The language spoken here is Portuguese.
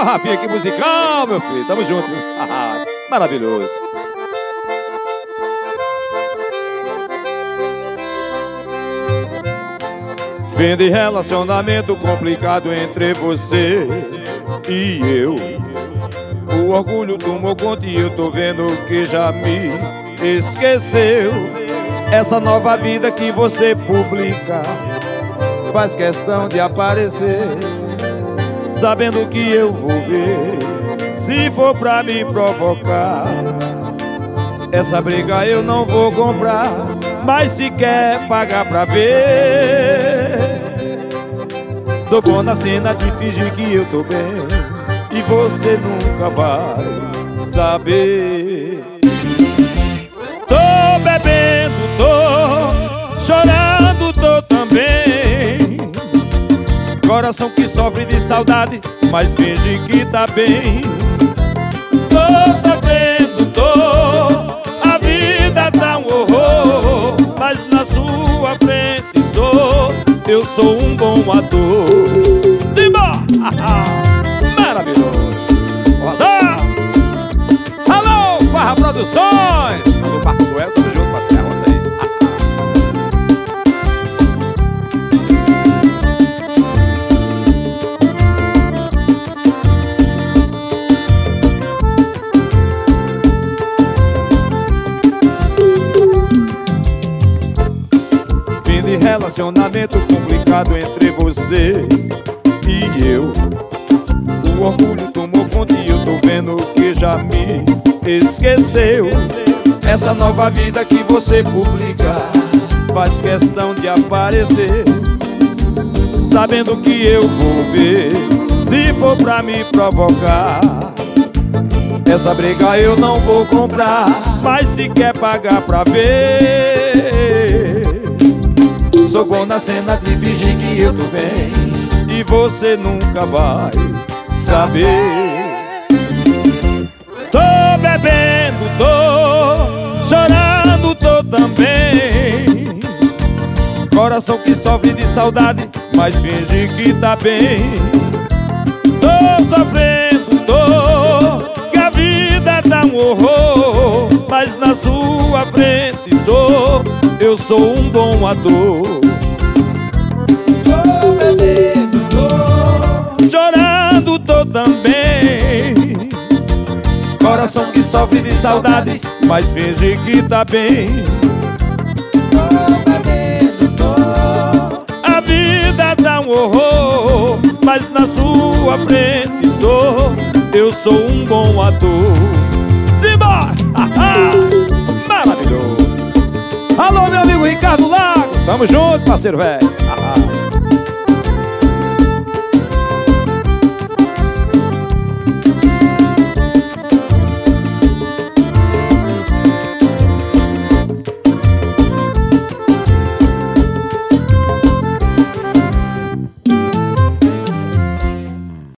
Ô, Rafinha, que musical, meu filho. Tamo junto. Maravilhoso. Fim de relacionamento complicado entre você e eu. O orgulho tomou conta e eu tô vendo que já me esqueceu. Essa nova vida que você publica faz questão de aparecer, sabendo que eu vou ver, se for pra me provocar. Essa briga eu não vou comprar, mas se quer pagar pra ver. Sou bom na cena de fingir que eu tô bem, e você nunca vai saber. Tô bebendo, tô chorando, tô também. Coração que sofre de saudade, mas finge que tá bem. Tô sofrendo, tô, a vida tá um horror, mas na sua frente eu sou um bom ator. Simba! Maravilhoso! Rosa! Alô, Barra Produções! Alô, Marco Suel, tamo junto, Marcelo, conta aí. Fim de relacionamento complicado entre você e eu. O orgulho tomou conta e eu tô vendo que já me esqueceu. Essa nova vida que você publica faz questão de aparecer, sabendo que eu vou ver, se for pra me provocar. Essa briga eu não vou comprar, mas se quer pagar pra ver. Sou bom na cena de fingir que eu tô bem, e você nunca vai saber. Tô bebendo, tô chorando, tô também. Coração que sofre de saudade, mas finge que tá bem. Tô sofrendo, tô, que a vida tá um horror, mas na sua frente eu sou um bom ator. Tô bebendo, tô chorando, tô também. Coração que sofre de saudade, mas finge que tá bem. tô bebendo, tô, A vida tá um horror, mas na sua frente eu sou um bom ator. Simbora! Maravilhoso! Alô, meu amigo Ricardo Lago, tamo junto, parceiro velho.